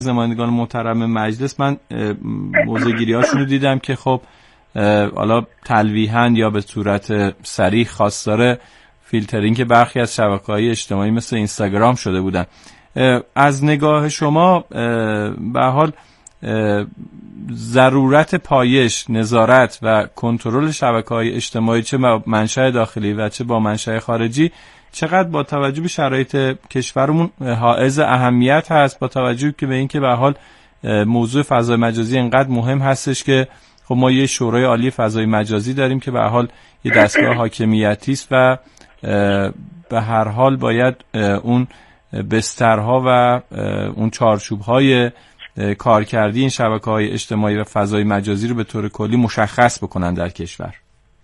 نمایندگان محترم مجلس من موضع‌گیری‌هاشون رو دیدم که خب حالا تلویحاً یا به صورت صریح خواستار فیلترینگ برخی از شبکه‌های اجتماعی مثل اینستاگرام شده بودن. از نگاه شما به حال ضرورت پایش، نظارت و کنترل شبکه‌های اجتماعی چه منشأ داخلی و چه با منشأ خارجی چقدر با توجه به شرایط کشورمون حائز اهمیت هست، با توجه که به اینکه به حال موضوع فضای مجازی اینقدر مهم هستش که خب ما یه شورای عالی فضای مجازی داریم که به حال یه دستگاه حاکمیتی است و به هر حال باید اون بسترها و اون چارچوب‌های کارکردی این شبکه‌های اجتماعی و فضای مجازی رو به طور کلی مشخص بکنن در کشور.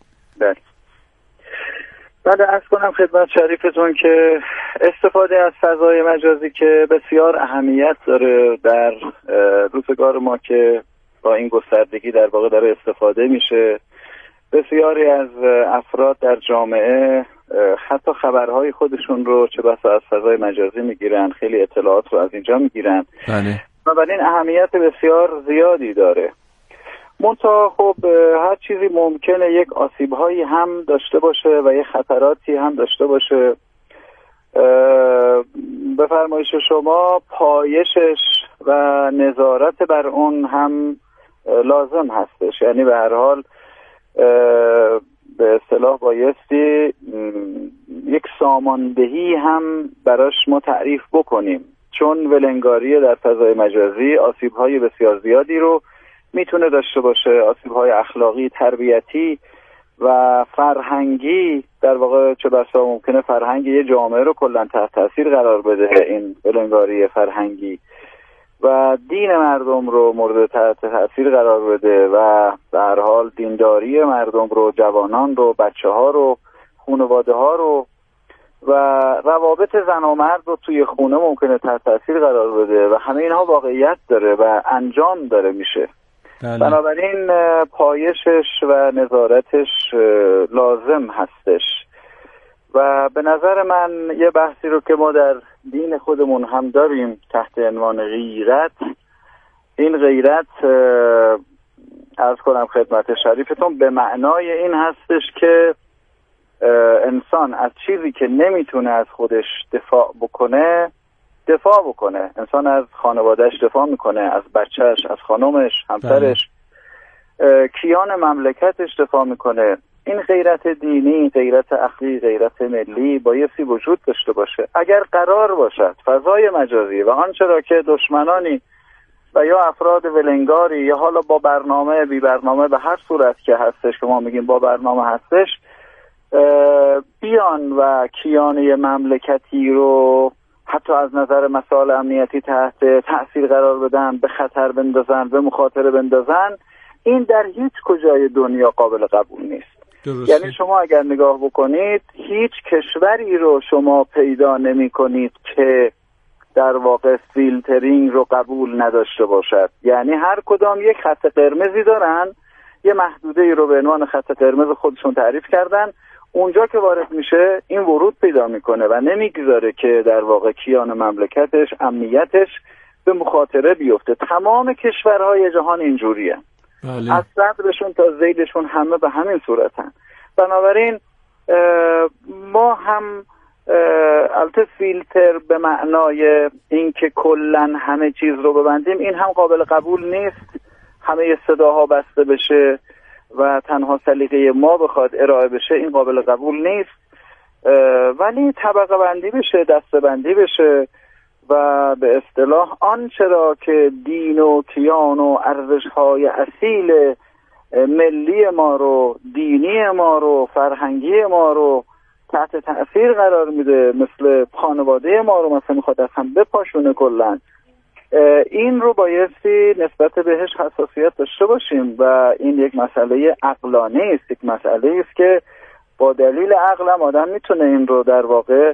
بله عرض کنم خدمت شریفتون که استفاده از فضای مجازی که بسیار اهمیت داره در روزگار ما که با این گستردگی در واقع داره استفاده میشه. بسیاری از افراد در جامعه حتی خبرهای خودشون رو چه بسا از فضای مجازی میگیرن، خیلی اطلاعات رو از اینجا میگیرن. بله. بنابراین اهمیت بسیار زیادی داره. منتها خب هر چیزی ممکنه یک آسیب‌هایی هم داشته باشه و یک خطراتی هم داشته باشه. به فرمایش شما پایشش و نظارت بر اون هم لازم هستش. یعنی به هر حال به اصطلاح بایستی یک ساماندهی هم براش ما تعریف بکنیم، چون ولنگاری در فضای مجازی آسیب‌های بسیار زیادی رو میتونه داشته باشه، آسیب‌های اخلاقی، تربیتی و فرهنگی. در واقع چه بسا ممکنه فرهنگ یه جامعه رو کلاً تحت تاثیر قرار بده این ولنگاری فرهنگی و دین مردم رو مورد تحت تاثیر قرار بده و به هر حال دینداری مردم رو، جوانان رو، بچه‌ها رو، خانواده‌ها رو و روابط زن و مرد رو توی خونه ممکنه تحت تاثیر قرار بده و همه اینها واقعیت داره و انجام داره میشه. بله. بنابراین پایشش و نظارتش لازم هستش و به نظر من یه بحثی رو که ما در دین خودمون هم داریم تحت عنوان غیرت، این غیرت عرض کنم خدمت شریفتون به معنای این هستش که انسان از چیزی که نمیتونه از خودش دفاع بکنه. انسان از خانوادهش دفاع میکنه، از بچهش، از خانومش، همسرش، کیان مملکتش دفاع میکنه. این غیرت دینی، غیرت عقلی، غیرت ملی بایستی وجود داشته باشه. اگر قرار باشد فضای مجازی و آنچه را که دشمنانی و یا افراد ولنگاری یا حالا با برنامه بی برنامه به هر صورت که هستش که ما میگیم با برنامه هستش بیان و کیان مملکتی رو حتی از نظر مسائل امنیتی تحت تأثیر قرار بدن، به خطر بندازن، به مخاطره بندازن، این در هیچ کجای دنیا قابل قبول نیست. درسته. یعنی شما اگر نگاه بکنید هیچ کشوری رو شما پیدا نمی کنید که در واقع فیلترینگ رو قبول نداشته باشد. یعنی هر کدام یک خط قرمزی دارن، یه محدوده رو به عنوان خط قرمز خودشون تعریف کردن، اونجا که وارد میشه این ورود پیدا میکنه و نمیگذاره که در واقع کیان مملکتش، امنیتش به مخاطره بیفته. تمام کشورهای جهان اینجوریه. بله. از صدرشون تا ذیلشون همه به همین صورتن. بنابراین ما هم البته فیلتر به معنای این که کلن همه چیز رو ببندیم این هم قابل قبول نیست. همه صداها بسته بشه و تنها سلیقه ما بخواد ارائه بشه این قابل قبول نیست، ولی طبقه بندی بشه، دسته بندی بشه و به اصطلاح آنچه را که دین و کیان و ارزش‌های اصیل ملی ما رو، دینی ما رو، فرهنگی ما رو تحت تأثیر قرار میده، مثل خانواده ما رو مثلا میخواد از هم بپاشونه کلن، این رو بایستی نسبت بهش حساسیت داشته باشیم و این یک مسئله عقلانه است، یک مسئله است که با دلیل عقل هم آدم میتونه این رو در واقع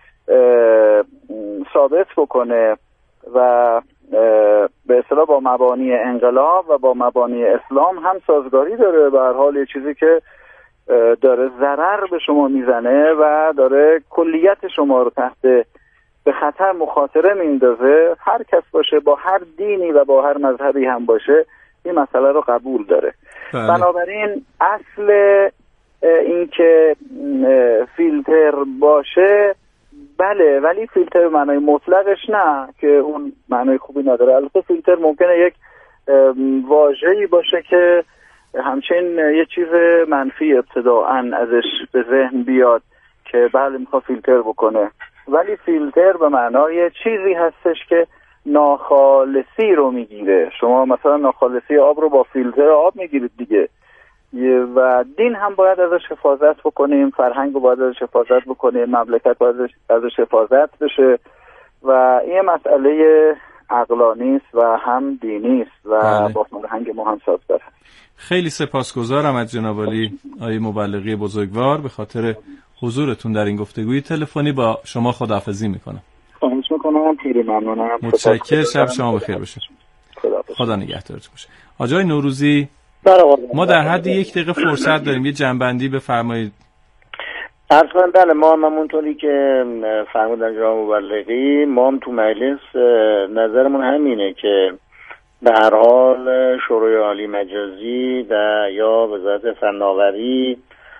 ثابت بکنه و به اصطلاح با مبانی انقلاب و با مبانی اسلام هم سازگاری داره. به هر حال یه چیزی که داره ضرر به شما میزنه و داره کلیت شما رو تحت به خطر مخاطره میندازه، هر کس باشه، با هر دینی و با هر مذهبی هم باشه، این مسئله رو قبول داره. بنابراین اصل این که فیلتر باشه بله، ولی فیلتر معنای مطلقش نه که اون معنای خوبی نداره. البته فیلتر ممکنه یک واژه‌ای باشه که همچنین یه چیز منفی ابتداعاً ازش به ذهن بیاد که بله میخواد فیلتر بکنه، ولی فیلتر به معنای چیزی هستش که ناخالصی رو میگیره. شما مثلا ناخالصی آب رو با فیلتر آب میگیرید دیگه، و دین هم باید ازش حفاظت بکنیم، فرهنگ رو باید ازش حفاظت بکنیم، مملکت باید ازش حفاظت بشه و این مسئله عقلانی است و هم دینی است و با فرهنگ ما هم سازگار است. خیلی سپاسگزارم از جناب عالی آقای مبلغی بزرگوار به خاطر حضورتون در این گفتگوی تلفنی. با شما خداحافظی میکنم. خواهش میکنم، خیلی ممنونم. متشکرم. شب شما بخیر باشه. خدا نگهدارتون باشه. آقای نوروزی، ما در حد 1 دقیقه فرصت داریم، یه جنبندی بفرمایید. عرض کنم بله، ما هم همونطوری که فرمودن جناب مبلغی، ما هم تو مجلس نظرمون همینه که به هر حال شورای عالی مجازی و یا وزارت فناوری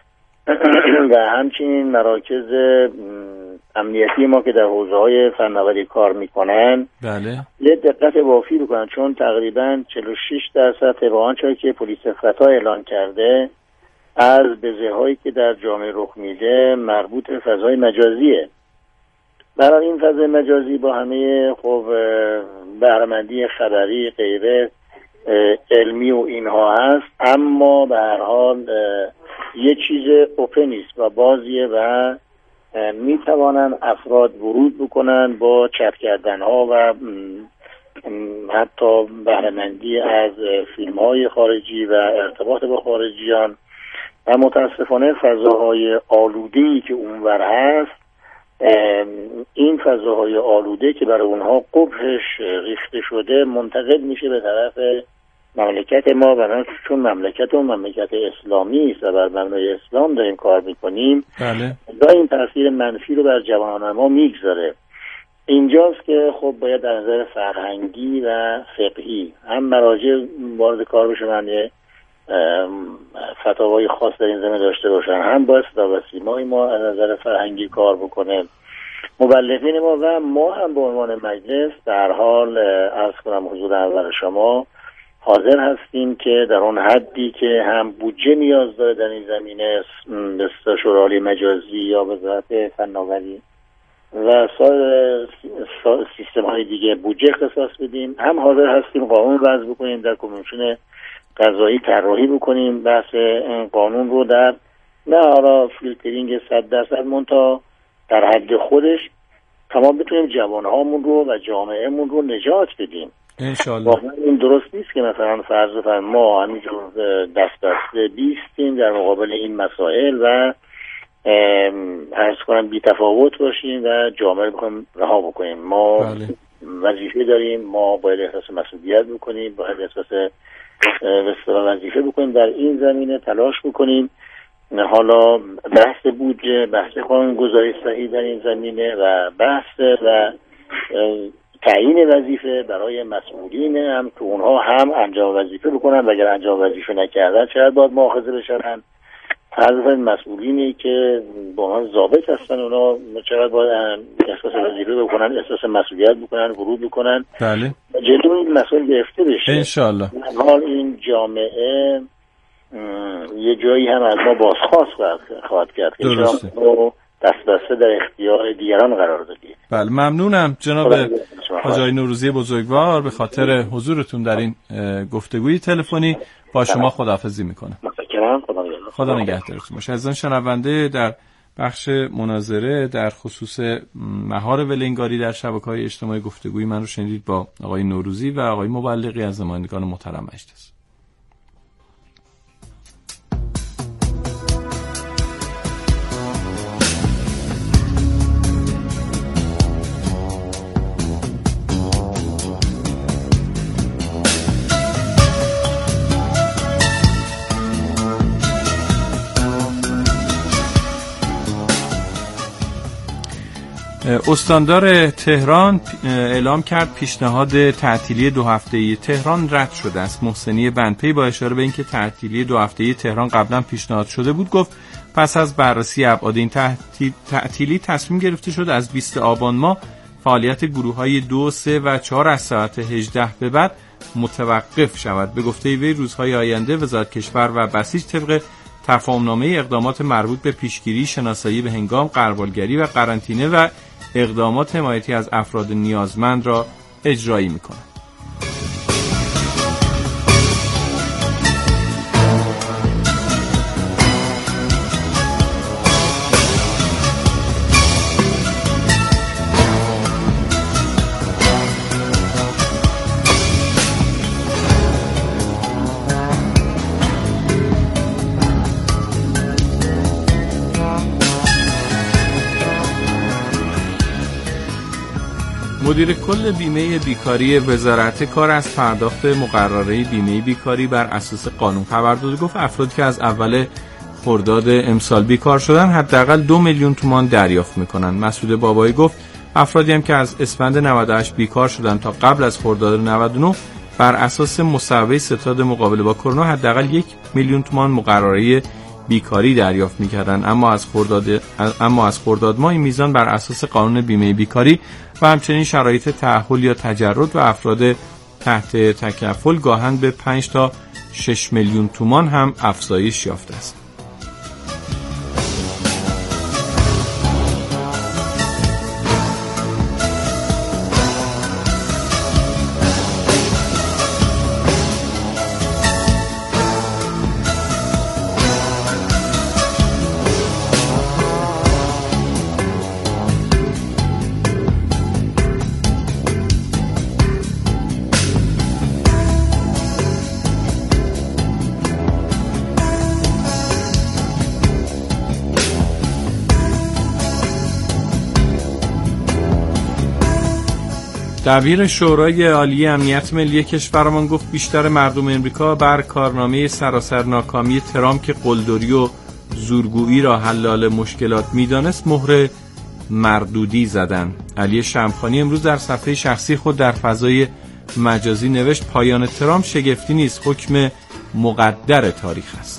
و همچنین مراکز امنیتی ما که در حوزه‌های فناوری کار میکنن بله یه دقت وافی بکنن، چون تقریباً 46% طبق آنچه که پلیس فتا اعلان کرده از بزه‌هایی که در جامعه رخ میده مربوط به فضای مجازیه. برای این فضای مجازی با همه خب بهره‌مندی خبری غیره علمی و اینها هست، اما به هر حال یه چیز اوپنیست و بازیه و میتوانن افراد ورود بکنن با چت کردن ها و حتی بهره‌مندی از فیلم های خارجی و ارتباط با خارجیان و متاسفانه فضاهای آلوده‌ای که اونور هست، این فضاهای آلوده که برای اونها قبحش ریخته شده منتقل میشه به طرف مملکت ما و چون مملکت و مملکت اسلامی است و بر مبنای اسلام داریم کار میکنیم، بله این تاثیر منفی رو بر جوانان ما میگذاره. اینجاست که خب باید در نظر فرهنگی و فقهی هم مراجع وارد کار بشه، من فتاوای خاص در این زمینه داشته باشن، هم باید صدا و سیمای ما از نظر فرهنگی کار بکنه، مبلغین ما و ما هم به عنوان مجلس در حال عرض کنم حضور اول شما حاضر هستیم که در اون حدی که هم بودجه نیاز داره در این زمینه به شورای عالی مجازی یا وزارت فناوری و سایر سیستم های دیگه بودجه اختصاص بدیم، هم حاضر هستیم قانون وضع بکنیم، در کمیسیون قضایی طراحی بکنیم بحث این قانون رو در نه حالا فیلترینگ 100% منتها در حد خودش تمام بتونیم جوانهامون رو و جامعهمون رو نجات بدیم. انشالله. واقعا این درست نیست که مثلا فرض ما همینجور دست بیستیم در مقابل این مسائل و عرض کنم بی تفاوت باشیم و جامعه رو بخوایم رها بکنیم. ما بله. وظیفه داریم، ما باید احساس مسئولیت بکنیم، باید احساس وظیفه بکنیم، در این زمینه تلاش بکنیم. حالا بحث بودجه، بحث قانون‌گذاری صحیح در این زمینه و بحث و تعیین وظیفه برای مسئولین هم که اونها هم انجام وظیفه بکنن و اگر انجام وظیفه نکردن چقدر باید مؤاخذه بشن. فرض مسئولینی که با عنوان ضابط هستن اونا چقدر باید احساس وظیفه بکنن، احساس مسئولیت بکنن، ورود بکنن. بله. جلوی این مسائل گرفته بشه. انشالله. حال این جامعه یه جایی هم از ما بازخواست خواهد کرد که شما دست بسته در اختیار دیگران قرار دادید. بله ممنونم جناب حاجی نوروزی بزرگوار به خاطر حضورتون در این گفتگوی تلفنی. با شما خداحافظی میکنم. متشکرم. خدا نگهدارتون باشه. از شنونده در بخش مناظره در خصوص مهار ولنگاری در شبکه‌های اجتماعی گفتگوی من رو شنیدید با آقای نوروزی و آقای مبلغی از نمایندگان محترم مجلس. استاندار تهران اعلام کرد پیشنهاد تعطیلی 2 هفته‌ای تهران رد شده است. محسنی بندپی با اشاره به اینکه تعطیلی 2 هفته‌ای تهران قبلا پیشنهاد شده بود گفت پس از بررسی ابعاد این تعطیلی تصمیم گرفته شد از 20 آبان ماه فعالیت گروه‌های 2، 3 و 4 از ساعت 18 به بعد متوقف شود. به گفته وی روزهای آینده وزارت کشور و بسیج طبق تفاهمنامه اقدامات مربوط به پیشگیری، شناسایی به هنگام، غربالگری و قرنطینه و اقدامات حمایتی از افراد نیازمند را اجرایی می‌کند. مدیر کل بیمه بیکاری وزارت کار از پرداخت مقرره بیمه بیکاری بر اساس قانون خبر داد. گفت افرادی که از اول خرداد امسال بیکار شدن حداقل 2 میلیون تومان دریافت میکنن. مسعود بابایی گفت افرادی هم که از اسفند 98 بیکار شدن تا قبل از خرداد 99 بر اساس مصوبه ستاد مقابله با کرونا حداقل 1 میلیون تومان مقرره بیکاری دریافت می‌کردند، اما از خرداد ماه این میزان بر اساس قانون بیمه بیکاری و همچنین شرایط تأهل یا تجرد و افراد تحت تکفل گاهن به 5 تا 6 میلیون تومان هم افزایش یافته است. دبیر شورای عالی امنیت ملی کشورمان گفت بیشتر مردم امریکا بر کارنامه سراسر ناکامی ترامپ که قلدری و زورگویی را حلال مشکلات می‌دانست مهر مردودی زدند. علی شمخانی امروز در صفحه شخصی خود در فضای مجازی نوشت پایان ترامپ شگفتی نیست، حکم مقدر تاریخ است.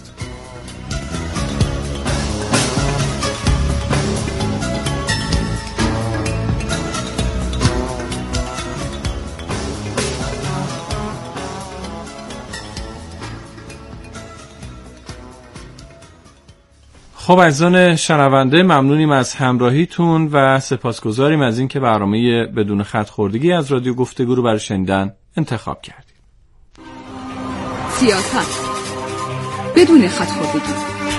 خب عزیزان شنونده ممنونیم از همراهیتون و سپاسگزاریم از اینکه برنامه بدون خط خوردگی از رادیو گفتگو رو برای شنیدن انتخاب کردید. سیاست بدون خط خوردگی.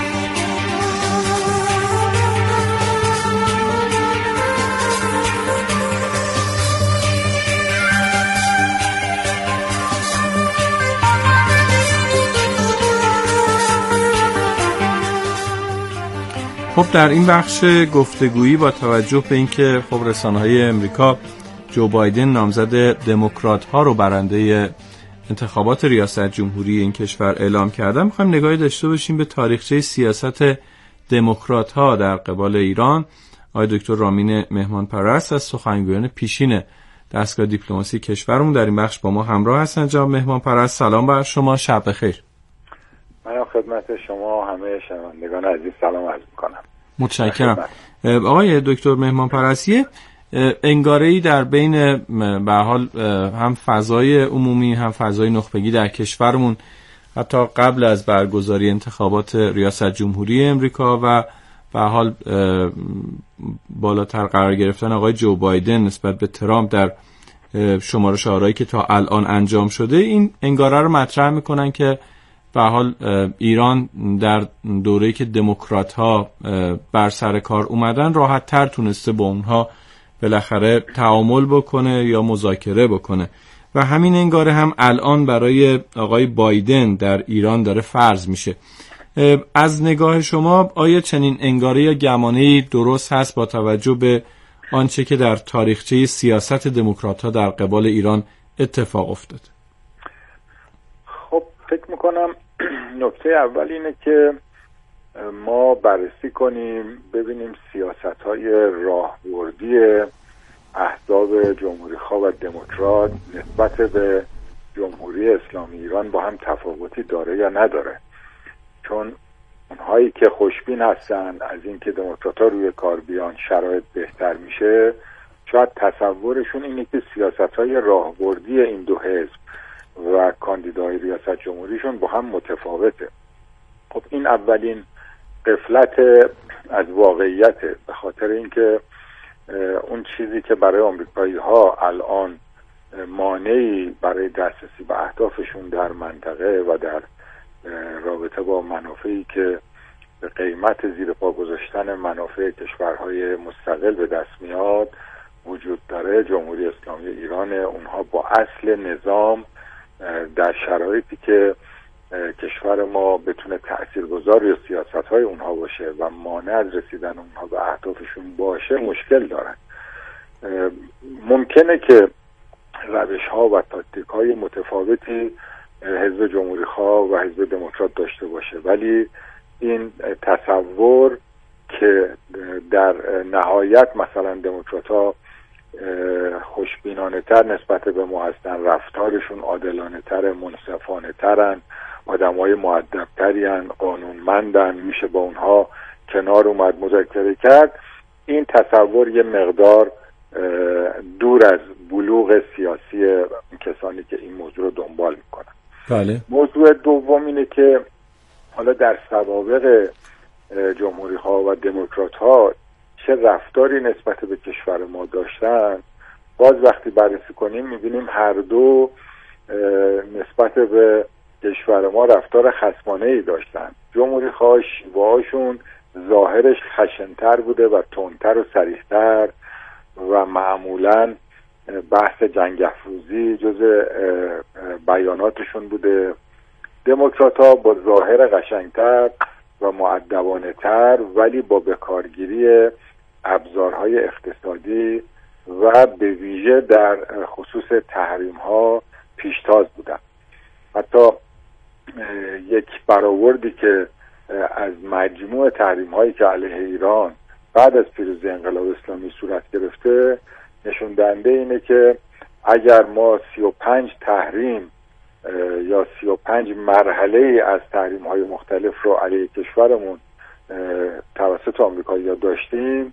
خب در این بخش گفتگویی با توجه به اینکه خب رسانه‌های امریکا جو بایدن نامزد دموکرات‌ها رو برنده انتخابات ریاست جمهوری این کشور اعلام کردن، می‌خوایم نگاهی داشته باشیم به تاریخچه سیاست دموکرات‌ها در قبال ایران. آقای دکتر رامین مهمانپرست از سخنگویان پیشین دستگاه دیپلماسی کشورمون در این بخش با ما همراه هستن. جناب مهمانپرست سلام بر شما، شب بخیر. من خدمت شما همه شنوندگان عزیز سلام عرض می‌کنم. متشکرم. آقای دکتر مهمانپرستی انگاره‌ای در بین به حال هم فضای عمومی هم فضای نخبگی در کشورمون حتی قبل از برگزاری انتخابات ریاست جمهوری امریکا و به حال بالاتر قرار گرفتن آقای جو بایدن نسبت به ترامپ در شمارش آرایی که تا الان انجام شده، این انگاره رو مطرح میکنن که به حال ایران در دوره‌ای که دموکرات‌ها بر سر کار اومدن راحت تر تونسته با اونها بالاخره تعامل بکنه یا مذاکره بکنه و همین انگاره هم الان برای آقای بایدن در ایران داره فرض میشه. از نگاه شما آیا چنین انگاره یا گمانه‌ای درست هست با توجه به آنچه که در تاریخچه سیاست دموکرات‌ها در قبال ایران اتفاق افتاد؟ خب فکر میکنم نکته اول اینه که ما بررسی کنیم ببینیم سیاست‌های راهبردی احزاب جمهوری‌خواه و دموکرات نسبت به جمهوری اسلامی ایران با هم تفاوتی داره یا نداره. چون اونهایی که خوشبین هستن از اینکه دموکرات‌ها روی کار بیان شرایط بهتر میشه، شاید تصورشون اینه که سیاست‌های راهبردی این دو حزب و کاندیدای ریاست جمهوریشون با هم متفاوته. خب این اولین غفلت از واقعیت، به خاطر اینکه اون چیزی که برای آمریکایی‌ها الان مانعی برای دسترسی به اهدافشون در منطقه و در رابطه با منافعی که به قیمت زیر پا گذاشتن منافع کشورهای مستقل به دست میاد وجود داره، جمهوری اسلامی ایران اونها با اصل نظام در شرایطی که کشور ما بتونه تأثیرگذار روی سیاست‌های اونها باشه و مانع از رسیدن اونها به اهدافشون باشه مشکل دارن. ممکنه که روش‌ها و تاکتیک‌های متفاوتی حزب جمهوری‌خواه و حزب دموکرات داشته باشه، ولی این تصور که در نهایت مثلا دموکرات‌ها خوشبینانه تر نسبت به ما هستن، رفتارشون عادلانه تر، منصفانه ترن، آدمای مؤدب ترین، قانونمندن، میشه با اونها کنار اومد، مذاکره کرد، این تصور یه مقدار دور از بلوغ سیاسی کسانی که این موضوع رو دنبال میکنن. بله. موضوع دوم اینه که حالا در سوابق جمهوری‌ها و دموکرات‌ها چه رفتاری نسبت به کشور ما داشتن، باز وقتی بررسی کنیم میبینیم هر دو نسبت به کشور ما رفتار خصمانه‌ای داشتن. جمهوری‌خواه شیوه‌هاشون ظاهرش خشن‌تر بوده و تندتر و صریح‌تر و معمولاً بحث جنگ افروزی جز بیاناتشون بوده. دموکرات‌ها با ظاهر قشنگتر و مؤدبانه‌تر ولی با بکارگیری ابزارهای اقتصادی و به ویژه در خصوص تحریم‌ها پیشتاز بودن. حتی یک برآوردی که از مجموع تحریم‌هایی که علیه ایران بعد از پیروزی انقلاب اسلامی صورت گرفته نشون دهنده اینه که اگر ما 35 تحریم یا 35 مرحله از تحریم‌های مختلف رو علیه کشورمون توسط آمریکایی‌ها داشتیم،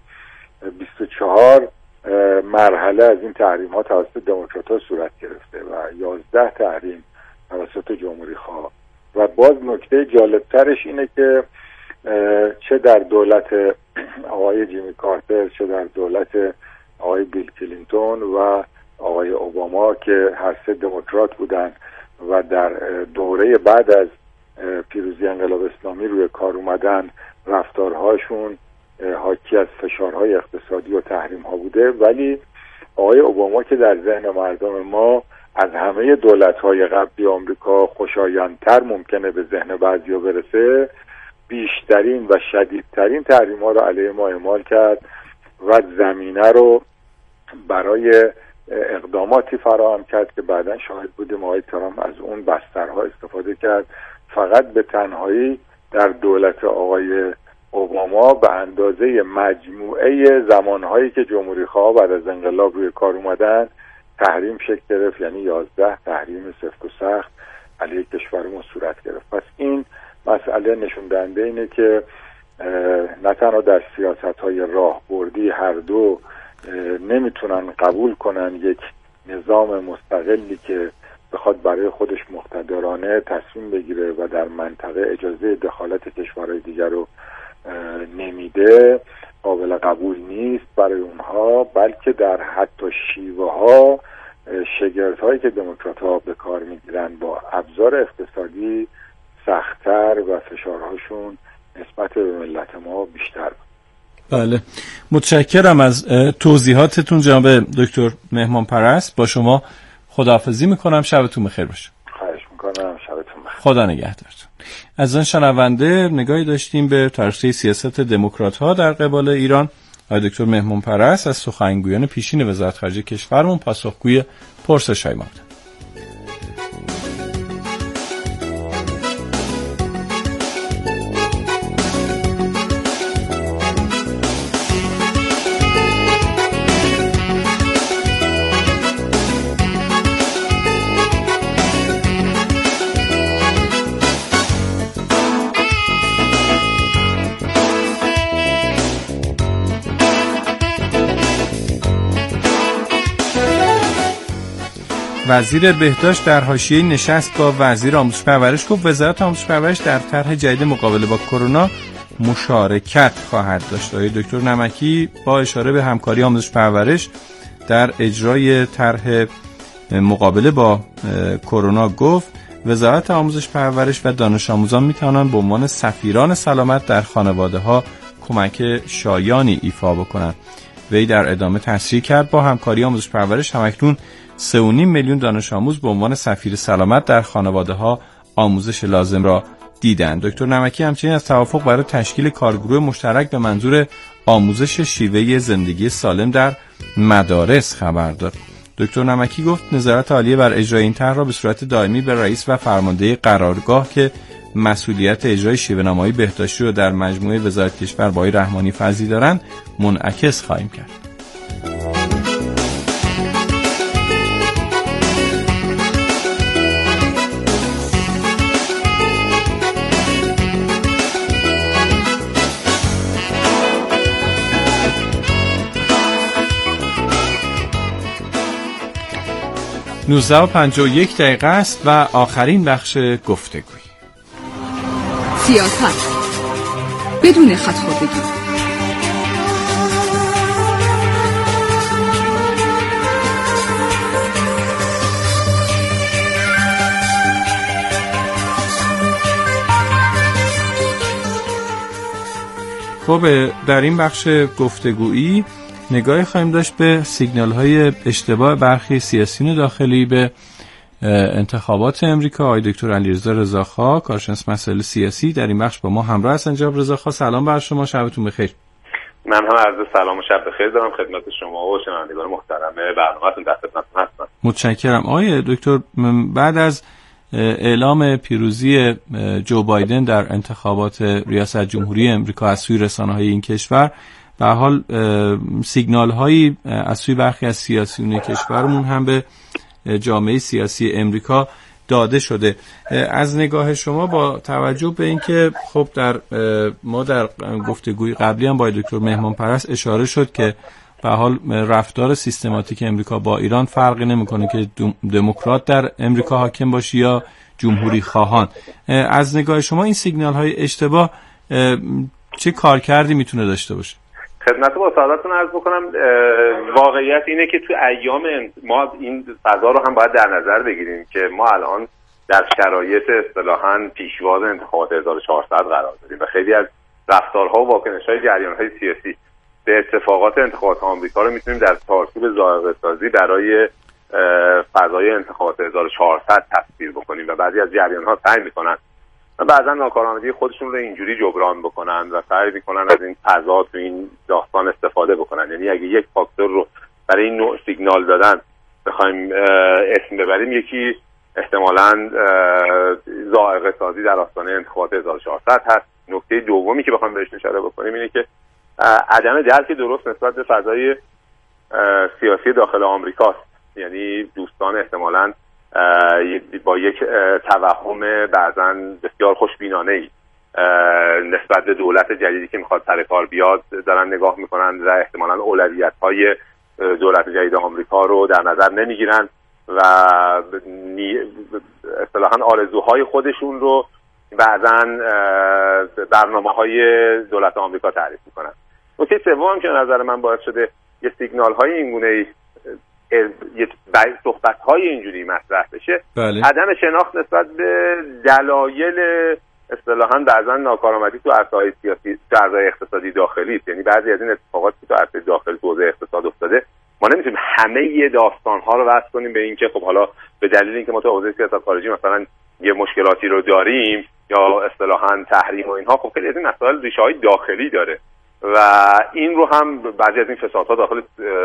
24 مرحله از این تحریم‌ها توسط دموکرات‌ها صورت گرفته و 11 تحریم توسط جمهوری‌خواه. و باز نکته جالبترش اینه که چه در دولت آقای جیمی کارتر، چه در دولت آقای بیل کلینتون و آقای اوباما که هر سه دموکرات بودن و در دوره بعد از پیروزی انقلاب اسلامی روی کار اومدن، رفتارهاشون حاکی از فشارهای اقتصادی و تحریم‌ها بوده، ولی آقای اوباما که در ذهن مردم ما از همه دولت‌های قبلی آمریکا خوشایندتر ممکنه به ذهن بعضیا برسه، بیشترین و شدیدترین تحریم‌ها رو علیه ما اعمال کرد و زمینه رو برای اقداماتی فراهم کرد که بعداً شاهد بودیم آقای ترامپ از اون بسترها استفاده کرد. فقط به تنهایی در دولت آقای اوباما به اندازه مجموعه زمانهایی که جمهوری‌خواه بعد از انقلاب روی کار اومدن تحریم شکل گرفت، یعنی 11 تحریم سفت و سخت علیه کشورمون صورت گرفت. پس این مسئله نشون دهنده اینه که نه تنها در سیاست‌های راهبردی هر دو نمیتونن قبول کنن یک نظام مستقلی که بخواد برای خودش مقتدرانه تصمیم بگیره و در منطقه اجازه دخالت کشورهای دیگر رو نمیده، قابل قبول نیست برای اونها، بلکه در حتی شیوه ها شگرد هایی که دموکرات ها به کار میگیرن با ابزار اقتصادی سخت‌تر و فشارهاشون نسبت به ملت ما بیشتر. بله، متشکرم از توضیحاتتون جناب دکتر مهمان پرست. با شما خداحافظی میکنم، شبتون بخیر باشه. خواهش میکنم، شبتون بخیر. خدا نگهدارتون. از آن شنونده نگاهی داشتیم به طرحی سیاست دموکرات ها در قبال ایران. آقای دکتر مهمان پرست از سخنگویان پیشین وزارت خارجه کشورمون پاسخگوی پرسش‌های ما بودند. وزیر بهداشت در حاشیه نشست با وزیر آموزش پرورش گفت وزارت آموزش پرورش در طرح جدید مقابله با کرونا مشارکت خواهد داشت. آقای دکتر نمکی با اشاره به همکاری آموزش پرورش در اجرای طرح مقابله با کرونا گفت وزارت آموزش پرورش و دانش آموزان میتوانند به عنوان سفیران سلامت در خانواده ها کمک شایانی ایفا بکنند. وی در ادامه تصریح کرد با همکاری آموزش پرورش همکنون 3.5 میلیون دانش آموز به عنوان سفیر سلامت در خانواده ها آموزش لازم را دیدند. دکتر نمکی همچنین از توافق برای تشکیل کارگروه مشترک به منظور آموزش شیوه زندگی سالم در مدارس خبر داد. دکتر نمکی گفت نظارت عالیه بر اجرای این طرح را به صورت دائمی به رئیس و فرمانده قرارگاه که مسئولیت اجرای شیوه‌نمایی بهداشتی را در مجموعه وزارت کشور با آقای رحمانی فضلی دارند منعکس خواهیم کرد. 19:51 است و آخرین بخش گفتگوی سیاست بدون خط‌خوردگی. خب در این بخش گفتگویی نگاهی خواهیم داشت به سیگنال های اشتباه برخی سیاسیون داخلی به انتخابات امریکا. آقای دکتر علیرضا رضاخواه کارشناس مسائل سیاسی در این بخش با ما همراه هستند. جناب رضاخواه سلام بر شما، شبتون بخیر. من هم عرض سلام و شب بخیر دارم خدمت شما و شنوندگان محترم برنامه‌تون، در خدمتتون هستم. متشکرم. آقای دکتر بعد از اعلام پیروزی جو بایدن در انتخابات ریاست جمهوری امریکا از سوی رسانه‌های این کشور به حال سیگنال هایی از سوی برخی از سیاسیون کشورمون هم به جامعه سیاسی امریکا داده شده. از نگاه شما با توجه به اینکه خب ما در گفتگوی قبلی هم با دکتر مهمان پرست اشاره شد که به حال رفتار سیستماتیک امریکا با ایران فرقی نمیکنه که دموکرات در امریکا حاکم باشه یا جمهوری خواهان، از نگاه شما این سیگنال های اشتباه چه کارکردی میتونه داشته باشه؟ خدمت با سعادتتون عرض بکنم واقعیت اینه که تو ایام ما این فضا رو هم باید در نظر بگیریم که ما الان در شرایط اصطلاحاً پیشواز انتخابات 1400 قرار داریم و خیلی از رفتارها و واکنش‌های جریان‌های سیاسی به اتفاقات انتخابات آمریکا رو میتونیم در چارچوب ذائقه‌سازی برای فضای انتخابات 1400 تصویر بکنیم و بعضی از جریان‌ها سعی می‌کنن و بعضا ناکارآمدی خودشون رو اینجوری جبران بکنن و سعی میکنن از این فضا تو این داستان استفاده بکنن. یعنی اگه یک فاکتور رو برای این نوع سیگنال دادن بخوایم اسم ببریم، یکی احتمالاً ذائقه سازی در آستانه انتخابات 1400 هست. نکته دومی که بخوایم بهش اشاره بکنیم اینه که عدم درک درست نسبت به فضای سیاسی داخل آمریکاست. یعنی دوستان احتمالاً با یک توهم بعضاً بسیار خوشبینانه‌ای نسبت به دولت جدیدی که میخواد سر کار بیاد دارن نگاه میکنن و احتمالاً اولویت‌های دولت جدید آمریکا رو در نظر نمیگیرن و اصطلاحاً آرزوهای خودشون رو بعضاً برنامه‌های دولت آمریکا تعریف میکنن. نکته سوم که نظر من باعث شده یه سیگنال‌های اینگونه‌ای صحبت‌های اینجوری مطرح بشه، عدم شناخت نسبت به دلایل اصطلاحاً بعضا ناکارآمدی تو عرصه‌های سیاسی، تو عرصه‌های اقتصادی داخلی است. یعنی بعضی از این اتفاقات که تو عرصه داخلی تو حوزه اقتصاد افتاده ما نمیتونیم همه داستان‌ها رو وصل کنیم به اینکه خب حالا به دلیل اینکه ما تو حوزه سیاست خارجی مثلا یه مشکلاتی رو داریم یا اصطلاحاً تحریم و اینها، خب خیلی از این مسائل ریشه‌های داخلی داره و این رو هم بعضی از این فسادها داخل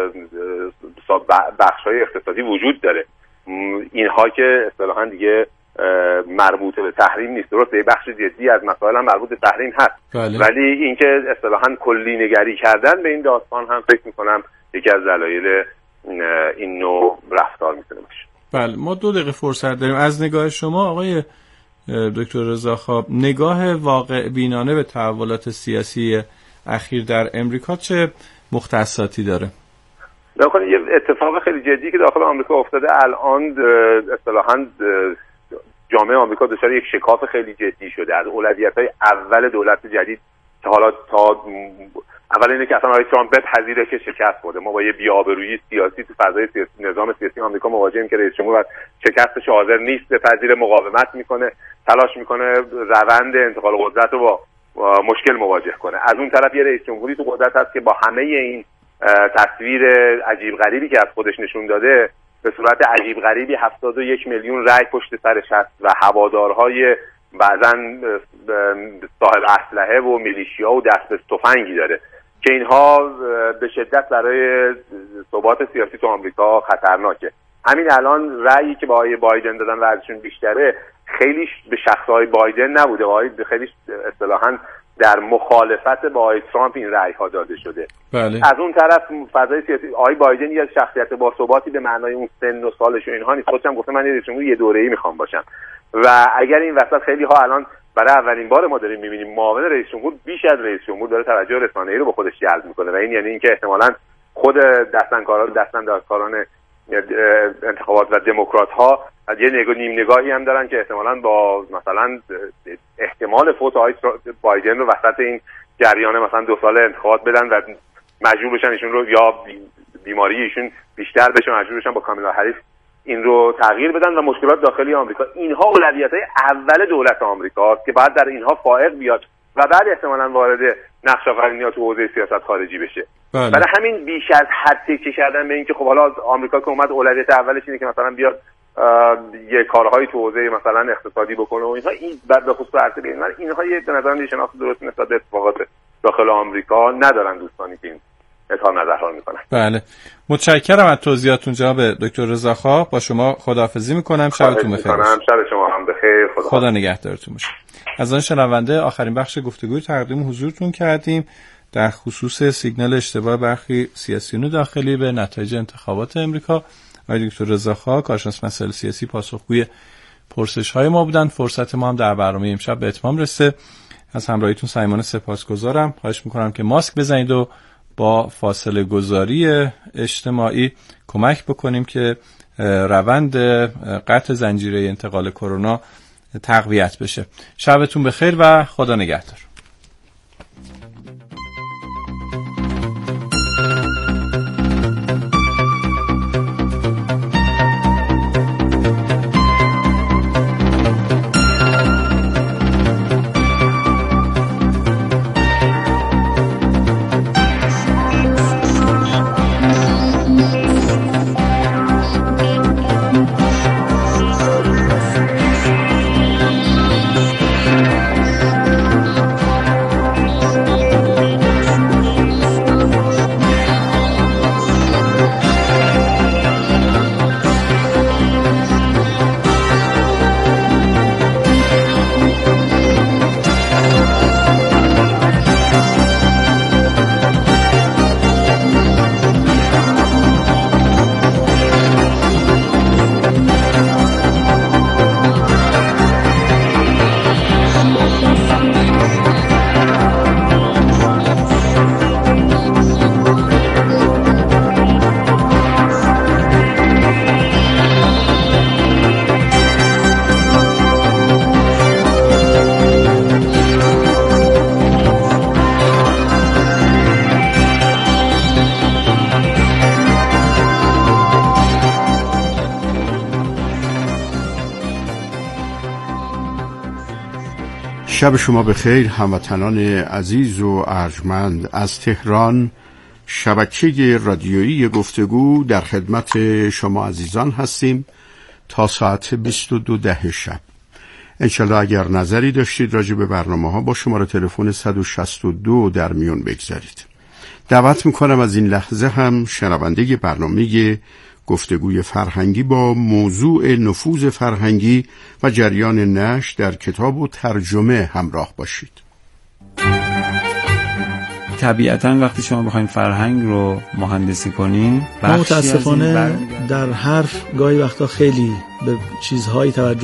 بخش‌های اقتصادی وجود داره. اینها که اصطلاحاً دیگه مربوط به تحریم نیست، درسته یه بخش جدی از مسائل هم مربوط به تحریم هست، ولی اینکه اصطلاحاً کلی نگری کردن به این داستان هم فکر می‌کنم یکی از دلایل این نوع رفتار میتونه باشه. بله، ما 2 دقیقه فرصت داریم. از نگاه شما آقای دکتر رضاخواه نگاه واقع بینانه به تحولات سیاسی اخیر در امریکا چه مختصاتی داره؟ ببینید یه اتفاق خیلی جدی که داخل آمریکا افتاده الان، اصطلاحاً جامعه آمریکا دچار یک شکاف خیلی جدی شده. از اولویت‌های اول دولت جدید که حالا تا اول اینه که اصلا آقای ترامپ بپذیره که شکست خورده. ما با یه بی‌آبرویی سیاسی تو فضای سیاسی، نظام سیاسی آمریکا مواجهیم که رئیس جمهور از شکستش حاضر نیست بپذیره، مقاومت میکنه، تلاش میکنه روند انتقال قدرت رو با مشکل مواجه کنه. از اون طرف یه رئیس جمهوری تو قدرت هست که با همه این تصویر عجیب غریبی که از خودش نشون داده به صورت عجیب غریبی 71 میلیون رأی پشت سرش هست و هوادارهای بعضا صاحب اسلحه و میلیشیا و دست به تفنگی داره که اینها به شدت برای ثبات سیاسی تو آمریکا خطرناکه. همین الان رأیی که با آقای بایدن دادن و ازشون بیشتره خیلی به شخص بایدن نبوده، خیلی اصطلاحاً در مخالفت با آقای ترامپ این رأی ها داده شده. بله. از اون طرف فضای سیاسی آقای بایدن یه شخصیت با ثباتی به معنای اون سن و سالش و اینها نیست. خودم گفتم من رئیس جمهور یه دوره‌ای میخوام باشم و اگر این وسط خیلی ها الان برای اولین بار ما داریم می‌بینیم معاون رئیس جمهور بیش از رئیس جمهور داره توجه رسانه‌ای رو به خودش جلب می‌کنه و این یعنی اینکه احتمالاً خود دستاندرکاران انتخابات و دموکرات‌ها یه نیم نگاهی هم دارن که احتمالاً با مثلا احتمال فوت آقای بایدن رو وسط این جریان مثلا 2 سال انتخابات بدن و مجبور بشن ایشون رو یا بیماری ایشون بیشتر بشه مجبور بشن با کامالا هریس این رو تغییر بدن و مشکلات داخلی آمریکا. اینها اولویت‌های اول دولت آمریکاست که بعد در اینها فائق بیاد و بعد احتمالاً وارد نقش آفرینی تو حوزه سیاست خارجی بشه. بله. برای همین بیش از حد تکیه کردن به اینکه خب حالا آمریکا که اومد اولویت اولش اینه که مثلا بیاد یه کارهایی تو حوزه مثلا اقتصادی بکنه و اینها، این به خصوص ارتش اینها یه به نظر من شناخت درست نسبت به اتفاقات داخل آمریکا ندارن دوستانی که این اظهار نظرها میکنن. بله، متشکرم از توضیحاتون جناب دکتر رضاخواه. با شما خداحافظی میکنم. شبتون بخیر. شب شما هم بخیر. خدا نگهدارتون باشه. از آن شنونده آخرین بخش گفتگوی تقدیم حضورتون کردیم در خصوص سیگنال اشتباه برخی سیاسیون داخلی به نتایج انتخابات امریکا. آقای دکتر رضاخواه کارشناس مسائل سیاسی پاسخگوی پرسش‌های ما بودن. فرصت ما هم در برنامه امشب به اتمام رسه. از همراهیتون صمیمانه سپاسگزارم. خواهش می‌کنم که ماسک بزنید و با فاصله گذاری اجتماعی کمک بکنیم که روند قطع زنجیره انتقال کرونا تقویت بشه. شبتون بخیر و خدا نگهدار. شب شما بخیر هموطنان عزیز و ارجمند. از تهران شبکه رادیویی گفتگو در خدمت شما عزیزان هستیم تا ساعت 22 شب. انشالله اگر نظری داشتید راجع به برنامه ها با شماره تلفن 162 در میون بگذارید. دعوت میکنم از این لحظه هم شنونده برنامه گفتگوی فرهنگی با موضوع نفوذ فرهنگی و جریان نشر در کتاب و ترجمه همراه باشید. طبیعتاً وقتی شما بخواید فرهنگ رو مهندسی کنین، متاسفانه در حرف گاهی وقتا خیلی به چیزهایی توجه